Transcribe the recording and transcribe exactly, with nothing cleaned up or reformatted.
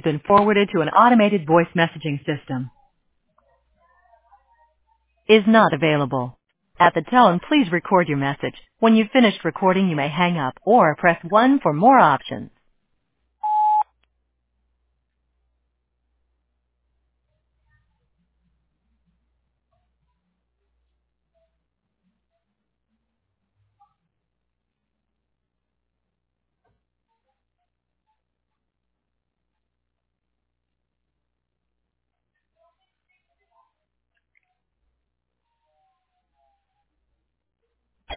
been forwarded to an automated voice messaging system. Is not available. At the tone, please record your message. When you've finished recording, you may hang up or press one for more options.